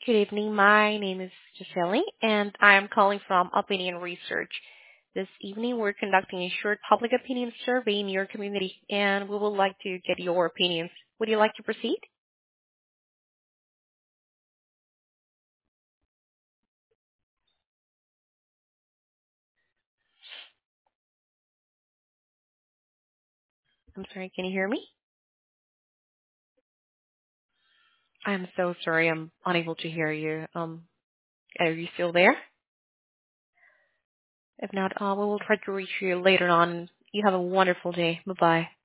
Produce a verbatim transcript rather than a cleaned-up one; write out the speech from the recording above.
Good evening. My name is Gisele, and I am calling from Opinion Research. This evening, we're conducting a short public opinion survey in your community, and we would like to get your opinions. Would you like to proceed? I'm sorry, can you hear me? I'm so sorry, I'm unable to hear you. Um, are you still there? If not, uh, we will try to reach you later on. You have a wonderful day. Bye-bye.